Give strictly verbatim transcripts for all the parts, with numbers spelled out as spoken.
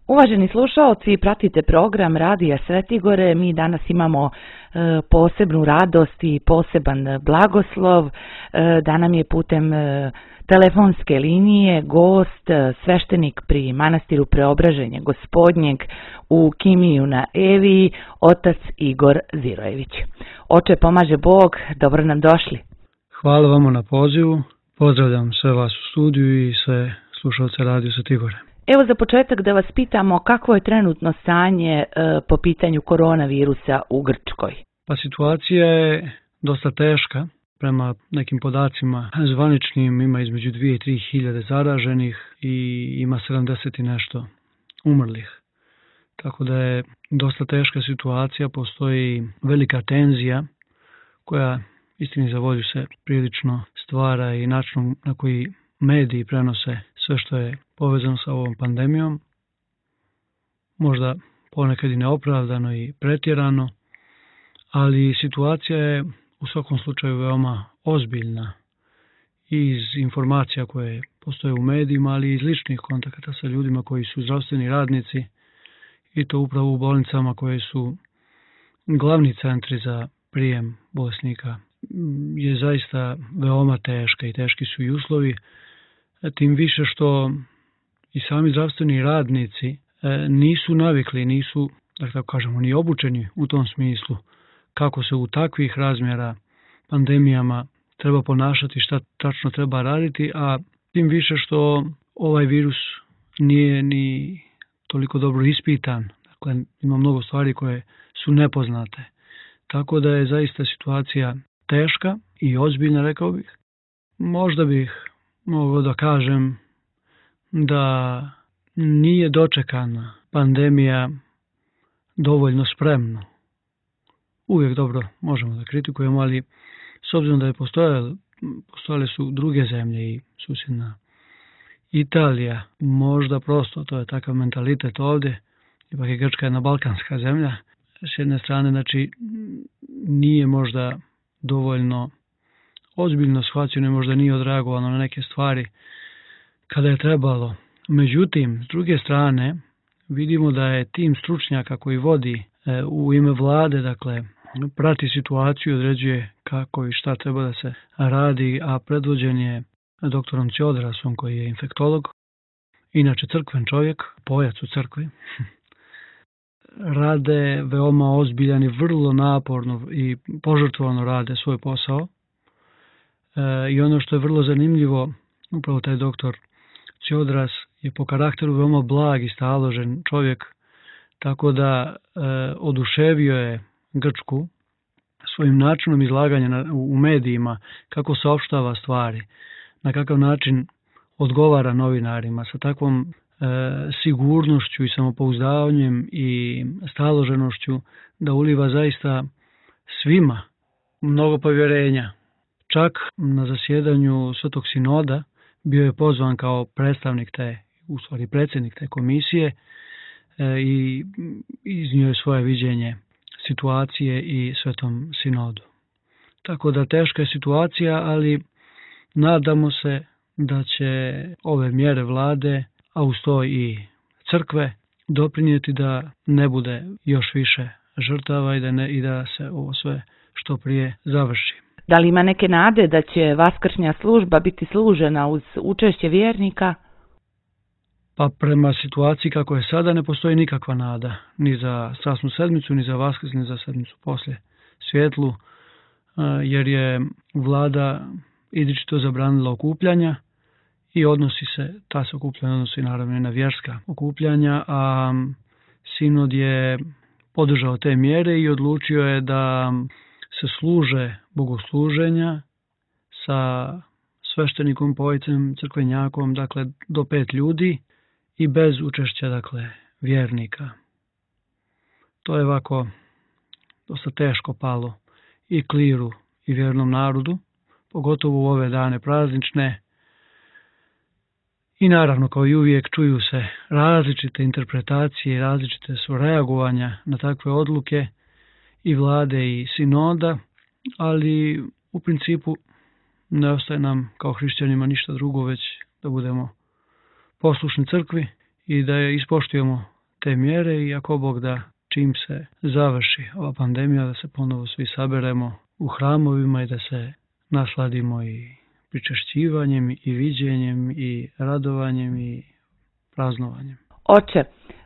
Uvaženi slušaoci, pratite program Radija Svetigore. Mi danas imamo e, posebnu radost i poseban blagoslov, e, da nam je putem e, telefonske linije gost, e, sveštenik pri manastiru Preobraženja Gospodnjeg u Kimiju na Eviji, otac Igor Zirojević. Oče, pomaže Bog, dobro nam došli. Hvala vama na pozivu, pozdravljam sve vas u studiju i sve slušalce Radija Svetigore. Evo za početak da vas pitamo kako je trenutno stanje e, po pitanju koronavirusa u Grčkoj. Pa situacija je dosta teška. Prema nekim podacima zvaničnim ima između dvije i tri hiljade zaraženih i ima sedamdeset i nešto umrlih. Tako da je dosta teška situacija, postoji velika tenzija koja istini za volju se prilično stvara i načinom na koji mediji prenose sve što je povezano sa ovom pandemijom, možda ponekad i neopravdano i pretjerano, ali situacija je u svakom slučaju veoma ozbiljna iz informacija koje postoje u medijima, ali i iz ličnih kontakata sa ljudima koji su zdravstveni radnici i to upravo u bolnicama koje su glavni centri za prijem bolesnika. Je zaista veoma teška i teški su i uslovi, tim više što i sami zdravstveni radnici nisu navikli, nisu, da tako kažemo, ni obučeni u tom smislu kako se u takvih razmjera pandemijama treba ponašati, šta tačno treba raditi, a tim više što ovaj virus nije ni toliko dobro ispitan. Dakle, ima mnogo stvari koje su nepoznate. Tako da je zaista situacija teška i ozbiljna, rekao bih. Možda bih mogao da kažem da nije dočekana pandemija dovoljno spremno. Uvijek dobro možemo da kritikujemo, ali s obzirom da je postojale, postojale su druge zemlje i susjedna Italija, možda prosto, to je takav mentalitet ovdje, ipak je Grčka jedna balkanska zemlja, s jedne strane, znači nije možda dovoljno ozbiljno shvaćeno i možda nije odreagovano na neke stvari kada je trebalo. Međutim, s druge strane, vidimo da je tim stručnjaka koji vodi e, u ime vlade, dakle, prati situaciju, određuje kako i šta treba da se radi, a predvođen je doktorom Ciodrasom koji je infektolog, inače crkven čovjek, pojac u crkvi. Rade veoma ozbiljan i vrlo naporno i požrtvovano rade svoj posao. E, I ono što je vrlo zanimljivo, upravo taj doktor Ciodras je po karakteru veoma blag i staložen čovjek, tako da e, oduševio je Grčku svojim načinom izlaganja na, u, u medijima, kako saopštava stvari, na kakav način odgovara novinarima, sa takvom e, sigurnošću i samopouzdanjem i staloženošću da uliva zaista svima mnogo povjerenja. Čak na zasjedanju Svetog sinoda bio je pozvan kao predstavnik te, u stvari predsjednik te komisije e, i iznio je svoje viđenje situacije i Svetom sinodu. Tako da teška je situacija, ali nadamo se da će ove mjere vlade, a uz to i crkve, doprinijeti da ne bude još više žrtava i da, ne, i da se ovo sve što prije završi. Da li ima neke nade da će vaskršnja služba biti služena uz učešće vjernika? Pa prema situaciji kako je sada ne postoji nikakva nada, ni za Strasnu sedmicu, ni za Vaskrs, ni za sedmicu poslije svjetlu, jer je vlada izričito zabranila okupljanja i odnosi se, ta se okupljanja odnosi naravno i na vjerska okupljanja, a sinod je podržao te mjere i odlučio je da se služe bogosluženja sa sveštenikom, pojcem, crkvenjakom, dakle do pet ljudi i bez učešća, dakle, vjernika. To je ovako dosta teško palo i kliru i vjernom narodu, pogotovo u ove dane praznične. I naravno, kao i uvijek, čuju se različite interpretacije, različite su reagovanja na takve odluke i vlade i sinoda, ali u principu ne ostaje nam kao hrišćanima ništa drugo, već da budemo poslušni crkvi i da je ispoštujemo te mjere i ako Bog da čim se završi ova pandemija da se ponovo svi saberemo u hramovima i da se nasladimo i pričešćivanjem i viđenjem i radovanjem i praznovanjem. Oče,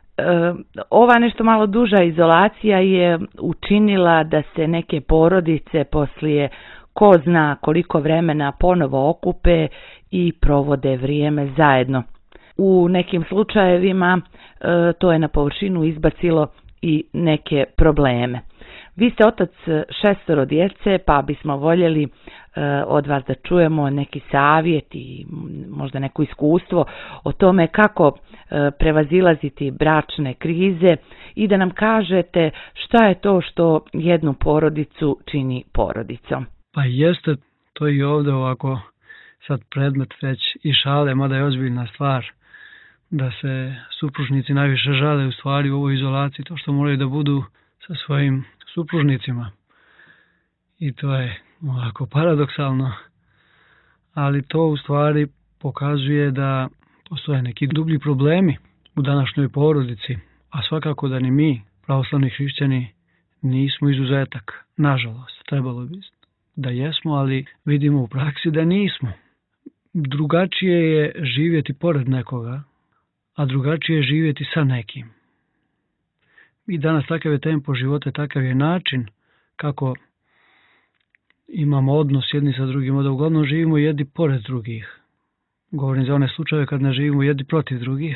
ova nešto malo duža izolacija je učinila da se neke porodice poslije ko zna koliko vremena ponovo okupe i provode vrijeme zajedno. U nekim slučajevima to je na površinu izbacilo i neke probleme. Vi ste otac šestoro djece, pa bismo voljeli od vas da čujemo neki savjet i možda neko iskustvo o tome kako prevazilaziti bračne krize i da nam kažete šta je to što jednu porodicu čini porodicom. Pa jeste to i ovdje ovako sad predmet već i šale, mada je ozbiljna stvar da se supružnici najviše žale u stvari u ovoj izolaciji, to što moraju da budu sa svojim supružnicima. I to je ovako paradoksalno, ali to u stvari pokazuje da postoje neki dublji problemi u današnjoj porodici, a svakako da ni mi, pravoslavni hrišćani, nismo izuzetak. Nažalost, trebalo bi da jesmo, ali vidimo u praksi da nismo. Drugačije je živjeti pored nekoga, a drugačije je živjeti sa nekim. I danas takav je tempo života, takav je način kako imamo odnos jedni sa drugima, da uglavnom živimo jedni pored drugih. Govorim za one slučajeve kad ne živimo jedni protiv drugih,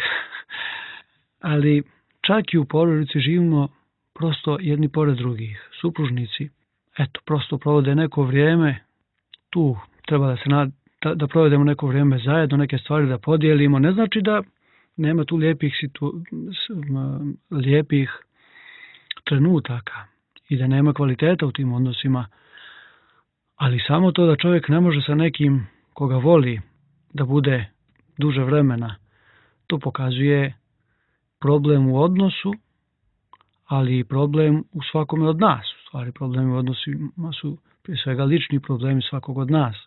ali čak i u porodici živimo prosto jedni pored drugih. Supružnici, eto, prosto provode neko vrijeme, tu treba da se nad, da, da provedemo neko vrijeme zajedno, neke stvari da podijelimo. Ne znači da nema tu lijepih, situ, lijepih trenutaka i da nema kvaliteta u tim odnosima, ali samo to da čovjek ne može sa nekim koga voli da bude duže vremena, to pokazuje problem u odnosu, ali i problem u svakome od nas. U stvari problemi u odnosima su prije svega lični problemi svakog od nas.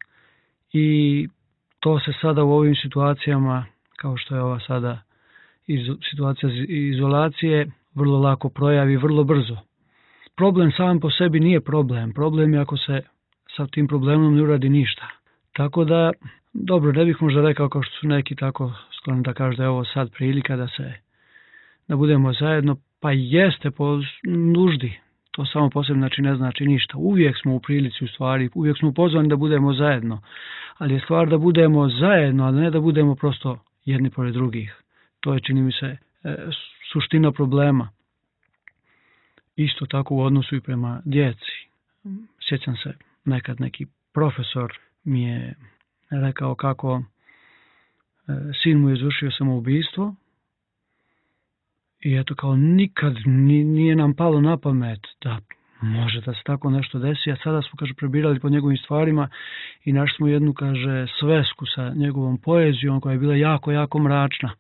I to se sada u ovim situacijama, kao što je ova sada iz, situacija izolacije, vrlo lako projavi, vrlo brzo. Problem sam po sebi nije problem. Problem je ako se sa tim problemom ne uradi ništa. Tako da, dobro, ne bih možda rekao kao što su neki tako skloni da kažu da je ovo sad prilika da se da budemo zajedno, pa jeste po nuždi. To samo posebno znači ne znači ništa. Uvijek smo u prilici u stvari, uvijek smo pozvani da budemo zajedno. Ali je stvar da budemo zajedno, a ne da budemo prosto jedni pored drugih. To je, čini mi se, suština problema. Isto tako u odnosu i prema djeci. Sjećam se, nekad neki profesor mi je rekao kako sin mu je izvršio samoubistvo i eto kao nikad nije nam palo na pamet da može da se tako nešto desi, a sada smo, kaže, prebirali po njegovim stvarima i našli smo jednu, kaže, svesku sa njegovom poezijom koja je bila jako, jako mračna.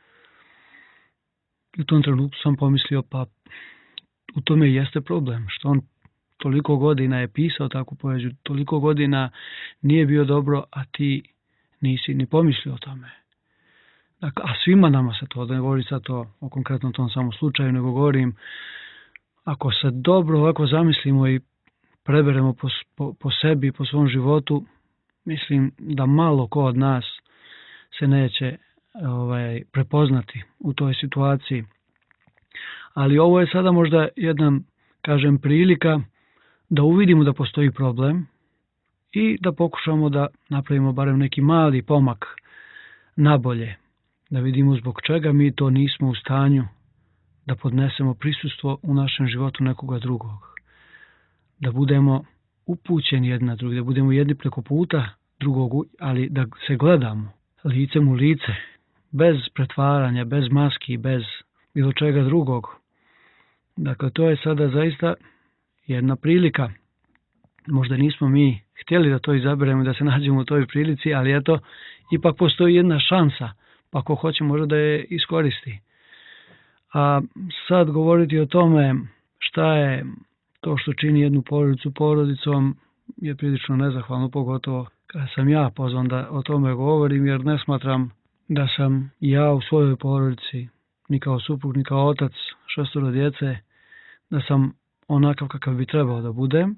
I u tom trenutku sam pomislio, pa u tome jeste problem, što on toliko godina je pisao takvu poeziju, toliko godina nije bio dobro, a ti nisi ni pomislio o tome. Dakle, a svima nama se to, da ne govorim sad to o konkretnom tom samom slučaju, nego govorim, ako se dobro ovako zamislimo i preberemo po, po, po sebi, po svom životu, mislim da malo ko od nas se neće ovaj, prepoznati u toj situaciji. Ali ovo je sada možda jedna, kažem, prilika da uvidimo da postoji problem i da pokušamo da napravimo barem neki mali pomak nabolje, da vidimo zbog čega mi to nismo u stanju da podnesemo prisustvo u našem životu nekoga drugog, da budemo upućeni jedni na drugi, da budemo jedni preko puta drugog, ali da se gledamo licem u lice, bez pretvaranja, bez maski, bez bilo čega drugog. Dakle, to je sada zaista jedna prilika. Možda nismo mi htjeli da to izaberemo, da se nađemo u toj prilici, ali eto, ipak postoji jedna šansa, pa ako hoće možda da je iskoristi. A sad govoriti o tome šta je to što čini jednu porodicu porodicom je prilično nezahvalno, pogotovo kada sam ja pozvan da o tome govorim, jer ne smatram da sam ja u svojoj porodici ni kao suprug, ni kao otac šestoro djece, da sam onakav kakav bi trebao da budem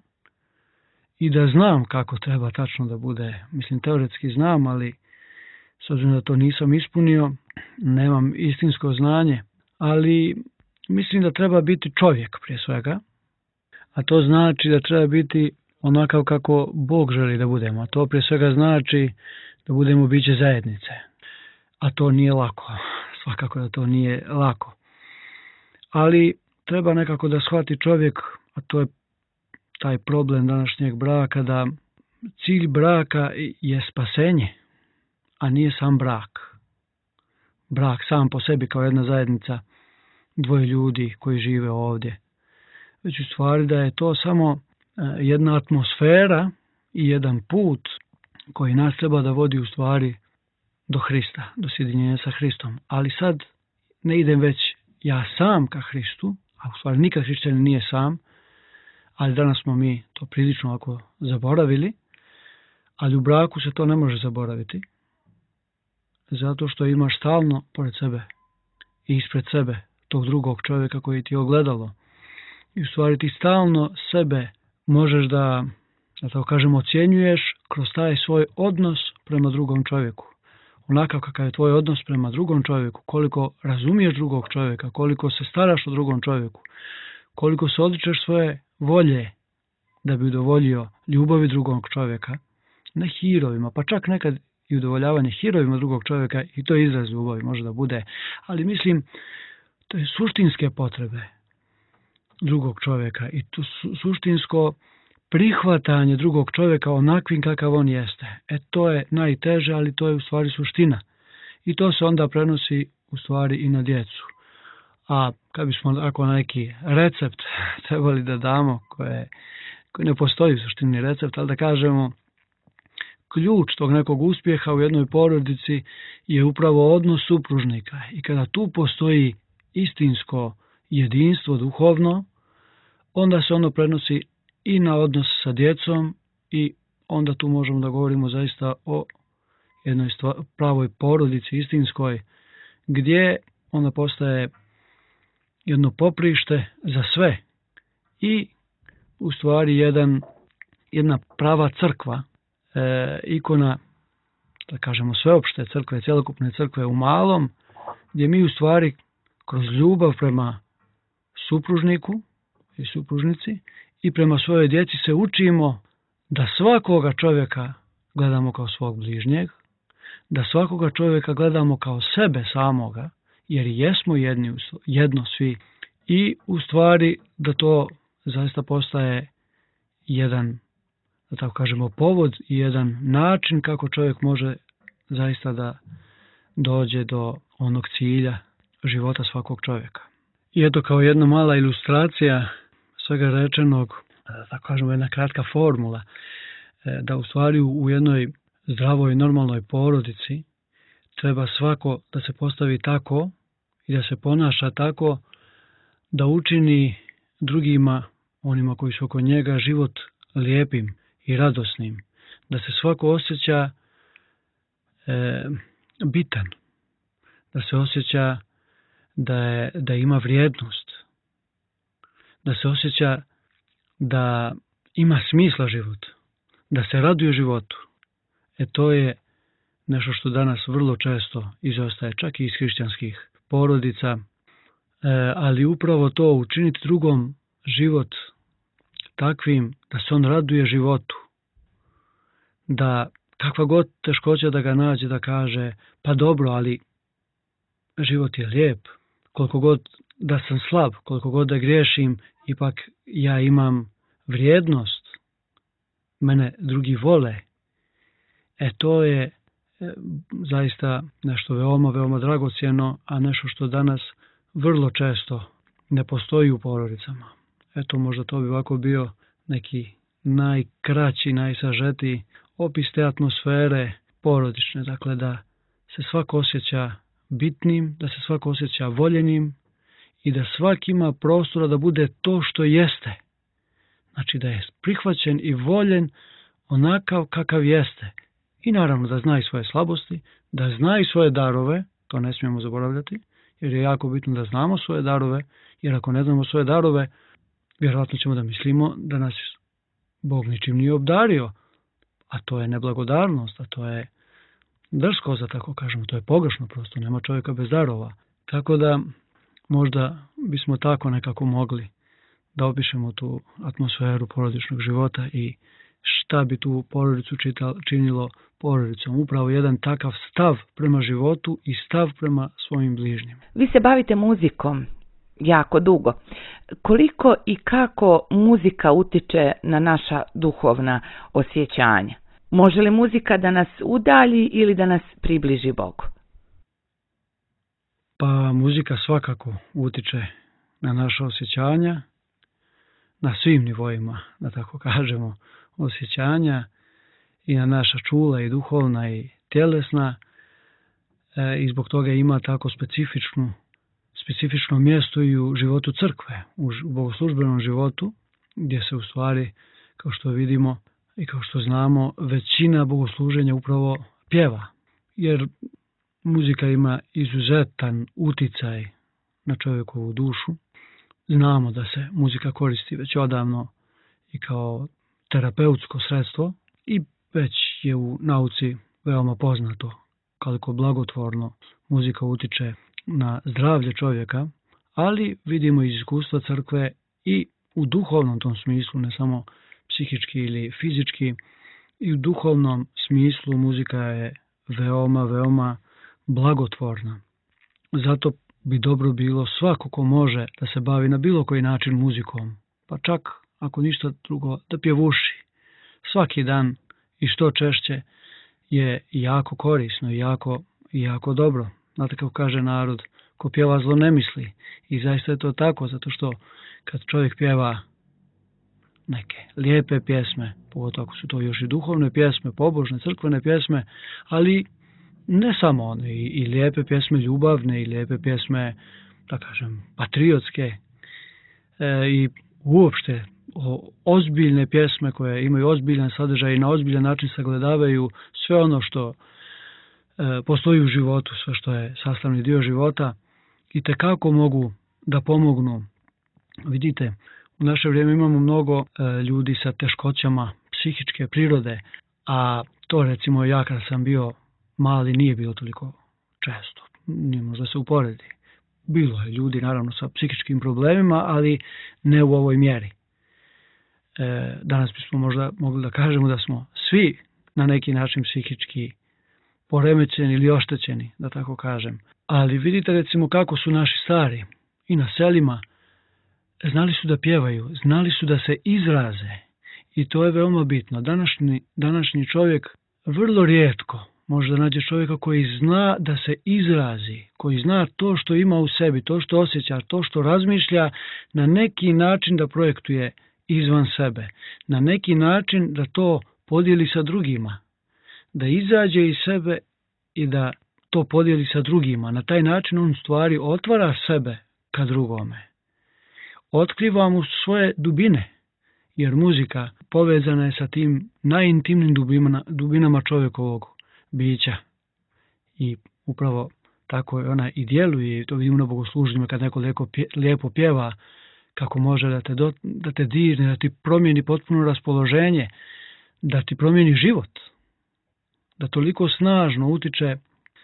i da znam kako treba tačno da bude. Mislim, teoretski znam, ali s obzirom da to nisam ispunio, nemam istinsko znanje, ali mislim da treba biti čovjek prije svega, a to znači da treba biti onakav kako Bog želi da budemo, a to prije svega znači da budemo biće zajednice, a to nije lako, svakako da to nije lako, ali treba nekako da shvati čovjek, a to je taj problem današnjeg braka, da cilj braka je spasenje, a nije sam brak. Brak sam po sebi kao jedna zajednica, dvoje ljudi koji žive ovdje. Već u stvari da je to samo jedna atmosfera i jedan put koji nas treba da vodi u stvari do Hrista, do sjedinjenja sa Hristom. Ali sad ne idem već ja sam ka Hristu, a u stvari nikad hrišćanin nije sam, ali danas smo mi to prilično ovako zaboravili, ali u braku se to ne može zaboraviti, zato što imaš stalno pored sebe i ispred sebe tog drugog čovjeka koji ti je ogledalo. I u stvari ti stalno sebe možeš da, da tako kažem, ocjenjuješ kroz taj svoj odnos prema drugom čovjeku. Onakav kakav je tvoj odnos prema drugom čovjeku, koliko razumiješ drugog čovjeka, koliko se staraš o drugom čovjeku, koliko se odričeš svoje volje da bi udovoljio ljubavi drugog čovjeka, ne hirovima, pa čak nekad i udovoljavanje hirovima drugog čovjeka, i to je izraz ljubavi, može da bude, ali mislim, to je suštinske potrebe drugog čovjeka i to su, suštinsko prihvatanje drugog čovjeka onakvim kakav on jeste. E to je najteže, ali to je u stvari suština. I to se onda prenosi u stvari i na djecu. A kad bismo ako neki recept trebali da damo, koje, koje ne postoji u suštini recept, ali da kažemo ključ tog nekog uspjeha u jednoj porodici je upravo odnos supružnika. I kada tu postoji istinsko jedinstvo duhovno, onda se ono prenosi i na odnos sa djecom i onda tu možemo da govorimo zaista o jednoj stvar, pravoj porodici istinskoj, gdje ona postaje jedno poprište za sve i u stvari jedan, jedna prava crkva, e, ikona, da kažemo sveopšte crkve, cjelokupne crkve u malom, gdje mi u stvari kroz ljubav prema supružniku i supružnici i prema svojoj djeci se učimo da svakoga čovjeka gledamo kao svog bližnjeg, da svakoga čovjeka gledamo kao sebe samoga, jer jesmo jedni, jedno svi, i u stvari da to zaista postaje jedan, da tako kažemo, povod i jedan način kako čovjek može zaista da dođe do onog cilja života svakog čovjeka. I eto, kao jedna mala ilustracija svega rečenog, tako kažemo, jedna kratka formula, da u stvari u jednoj zdravoj, normalnoj porodici treba svako da se postavi tako i da se ponaša tako da učini drugima, onima koji su oko njega, život lijepim i radosnim, da se svako osjeća e, bitan, da se osjeća da, je, da ima vrijednost, da se osjeća da ima smisla život, da se raduje životu. E to je nešto što danas vrlo često izostaje, čak i iz hrišćanskih porodica, e, ali upravo to, učiniti drugom život takvim da se on raduje životu, da kakva god teškoća da ga nađe, da kaže, pa dobro, ali život je lijep, koliko god da sam slab, koliko god da griješim, ipak ja imam vrijednost, mene drugi vole. E to je e, zaista nešto veoma, veoma dragocjeno, a nešto što danas vrlo često ne postoji u porodicama. Eto, možda to bi ovako bio neki najkraći, najsažetiji opis te atmosfere porodične, dakle da se svako osjeća bitnim, da se svako osjeća voljenim i da svaki ima prostora da bude to što jeste. Znači da je prihvaćen i voljen onakav kakav jeste. I naravno da zna i svoje slabosti, da zna i svoje darove, to ne smijemo zaboravljati, jer je jako bitno da znamo svoje darove, jer ako ne znamo svoje darove, vjerojatno ćemo da mislimo da nas Bog ničim nije obdario, a to je neblagodarnost, a to je drsko, za tako kažemo, to je pogrešno prosto, nema čovjeka bez darova. Tako da možda bismo tako nekako mogli da opišemo tu atmosferu porodičnog života i šta bi tu porodicu činilo porodicom. Upravo jedan takav stav prema životu i stav prema svojim bližnjima. Vi se bavite muzikom jako dugo. Koliko i kako muzika utiče na naša duhovna osjećanja? Može li muzika da nas udalji ili da nas približi Bogu? Pa muzika svakako utiče na naša osjećanja, na svim nivoima, da tako kažemo, osjećanja i na naša čula i duhovna i tjelesna e, i zbog toga ima tako specifičnu, specifično mjesto i u životu crkve, u bogoslužbenom životu, gdje se u stvari, kao što vidimo i kao što znamo, većina bogosluženja upravo pjeva, jer muzika ima izuzetan uticaj na čovjekovu dušu. Znamo da se muzika koristi već odavno i kao terapeutsko sredstvo i već je u nauci veoma poznato koliko blagotvorno muzika utiče na zdravlje čovjeka, ali vidimo iz iskustva crkve i u duhovnom tom smislu, ne samo psihički ili fizički, i u duhovnom smislu muzika je veoma, veoma blagotvorna. Zato bi dobro bilo svako ko može da se bavi na bilo koji način muzikom, pa čak ako ništa drugo da pjevuši. Svaki dan i što češće je jako korisno i jako, jako dobro. Znate kako kaže narod, ko pjeva zlo ne misli. I zaista je to tako, zato što kad čovjek pjeva neke lijepe pjesme, pogotovo ako su to još i duhovne pjesme, pobožne, crkvene pjesme, ali ne samo one, i, i lijepe pjesme ljubavne, i lijepe pjesme, da kažem, patriotske, e, i uopšte o, ozbiljne pjesme koje imaju ozbiljan sadržaj i na ozbiljan način sagledavaju sve ono što e, postoji u životu, sve što je sastavni dio života, i tekako mogu da pomognu. Vidite, u naše vrijeme imamo mnogo e, ljudi sa teškoćama psihičke prirode, a to recimo ja kad sam bio mali nije bilo toliko često, nije možda se uporedi. Bilo je ljudi naravno sa psihičkim problemima, ali ne u ovoj mjeri. E, danas bismo možda mogli da kažemo da smo svi na neki način psihički poremećeni ili oštećeni, da tako kažem. Ali vidite recimo kako su naši stari i na selima znali su da pjevaju, znali su da se izraze, i to je veoma bitno. Današnji, današnji čovjek vrlo rijetko može da nađe čovjeka koji zna da se izrazi, koji zna to što ima u sebi, to što osjeća, to što razmišlja, na neki način da projektuje izvan sebe, na neki način da to podijeli sa drugima, da izađe iz sebe i da to podijeli sa drugima. Na taj način on stvari otvara sebe ka drugome. Otkriva mu svoje dubine, jer muzika povezana je sa tim najintimnim dubinama, dubinama čovjekovog bića. I upravo tako je ona i djeluje, to vidimo na bogoslužnjima kad neko lijepo pjeva, kako može da te, do, da te dirne, da ti promijeni potpuno raspoloženje, da ti promijeni život, da toliko snažno utiče e,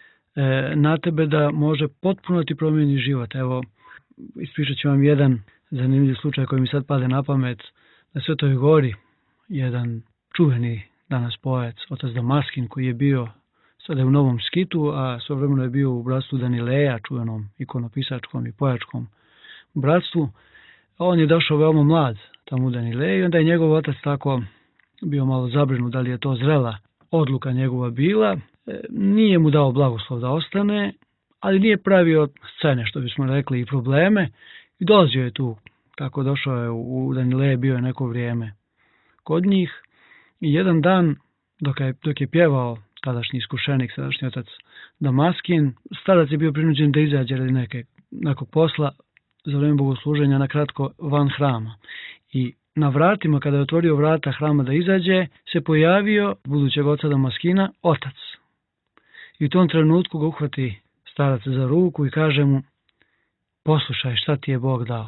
na tebe da može potpuno ti promijeni život. Evo, ispričat ću vam jedan zanimljiv slučaj koji mi sad pade na pamet. Na Svetoj Gori jedan čuveni danas poet, otac Damaskin, koji je bio sada je u Novom Skitu, a svojevremeno je bio u bratstvu Danileja, čuvenom ikonopisačkom i pojačkom bratstvu. On je došao veoma mlad tamo u Danileju i onda je njegov otac tako bio malo zabrinut da li je to zrela odluka njegova bila. Nije mu dao blagoslov da ostane, ali nije pravio scene, što bismo rekli, i probleme. I dolazio je tu, tako došao je u Danileje, bio je neko vrijeme kod njih. I jedan dan, dok je, dok je pjevao tadašnji iskušenik, sadašnji otac Damaskin, starac je bio prinuđen da izađe radi neke, nekog posla za vrijeme bogosluženja na kratko van hrama. I na vratima, kada je otvorio vrata hrama da izađe, se pojavio budućeg oca Damaskina otac. I u tom trenutku ga uhvati starac za ruku i kaže mu: poslušaj šta ti je Bog dao.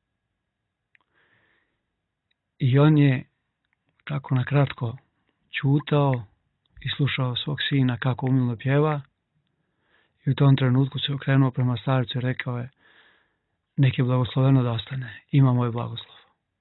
I on je tako na kratko ćutao i slušao svog sina kako umilno pjeva i u tom trenutku se okrenuo prema starcu i rekao je, nek je blagosloveno da ostane, ima moj blagoslov.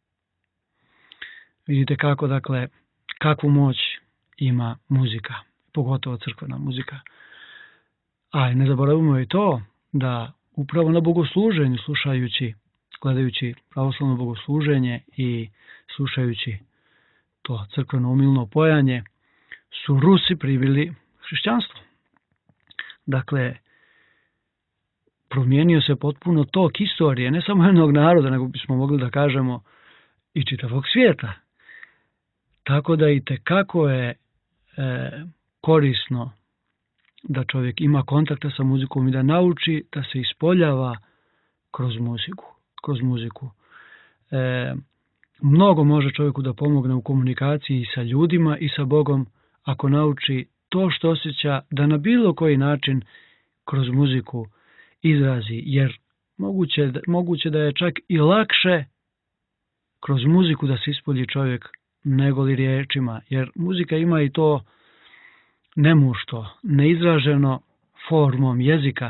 Vidite kako, dakle, kakvu moć ima muzika, pogotovo crkvena muzika. A ne zaboravimo i to da upravo na bogosluženju, slušajući, gledajući pravoslavno bogosluženje i slušajući to crkveno umilno pojanje, su Rusi pribili hrišćanstvo. Dakle, promijenio se potpuno tok istorije, ne samo jednog naroda, nego bismo mogli da kažemo i čitavog svijeta. Tako da i tekako je e, korisno da čovjek ima kontakta sa muzikom i da nauči da se ispoljava kroz muziku. Kroz muziku. E, mnogo može čovjeku da pomogne u komunikaciji sa ljudima i sa Bogom ako nauči to što osjeća da na bilo koji način kroz muziku izrazi, jer moguće, moguće da je čak i lakše kroz muziku da se ispolji čovjek nego li riječima, jer muzika ima i to nemušto, neizraženo formom jezika,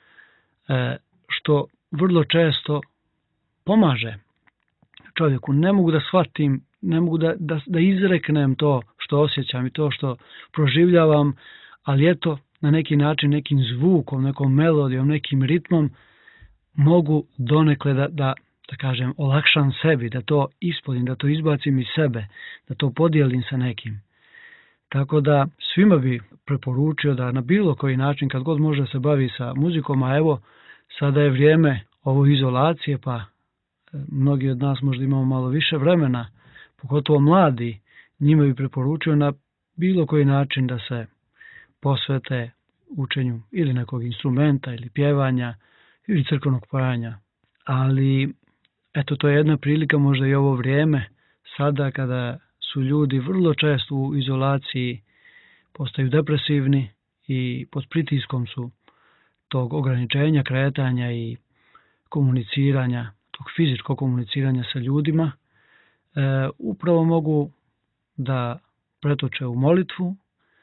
što vrlo često pomaže čovjeku. Ne mogu da shvatim, ne mogu da, da, da izreknem to što osjećam i to što proživljavam, ali eto, na neki način, nekim zvukom, nekom melodijom, nekim ritmom mogu donekle da, da, da kažem, olakšam sebi, da to ispoljim, da to izbacim iz sebe, da to podijelim sa nekim. Tako da svima bi preporučio da na bilo koji način, kad god može se bavi sa muzikom, a evo, sada je vrijeme ovo izolacije, pa mnogi od nas možda imamo malo više vremena, pogotovo mladi, njima bi preporučio na bilo koji način da se posvete učenju ili nekog instrumenta ili pjevanja ili crkvenog pojanja. Ali eto, to je jedna prilika, možda i ovo vrijeme, sada kada su ljudi vrlo često u izolaciji, postaju depresivni i pod pritiskom su tog ograničenja, kretanja i komuniciranja, tog fizičkog komuniciranja sa ljudima, e, upravo mogu da pretoče u molitvu,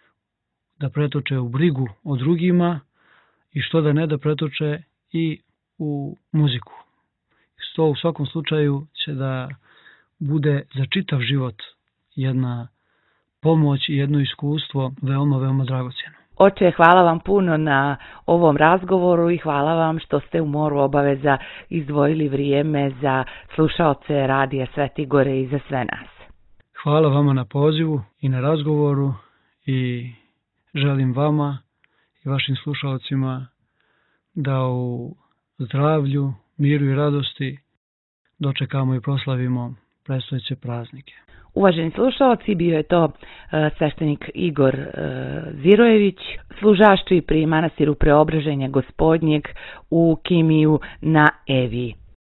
da pretoče u brigu o drugima i što da ne da pretoče i u muziku. To u svakom slučaju će da bude za čitav život jedna pomoć i jedno iskustvo veoma, veoma dragocjeno. Oče, hvala vam puno na ovom razgovoru i hvala vam što ste u moru obaveza izdvojili vrijeme za slušaoce Radija Sveti Gore i za sve nas. Hvala vama na pozivu i na razgovoru i želim vama i vašim slušalcima da u zdravlju, miru i radosti dočekamo i proslavimo predstojeće praznike. Uvaženi slušalci, bio je to uh, sveštenik Igor uh, Zirojević, služašči pri manastiru Preobraženja Gospodnjeg u Kimiju na Eviji.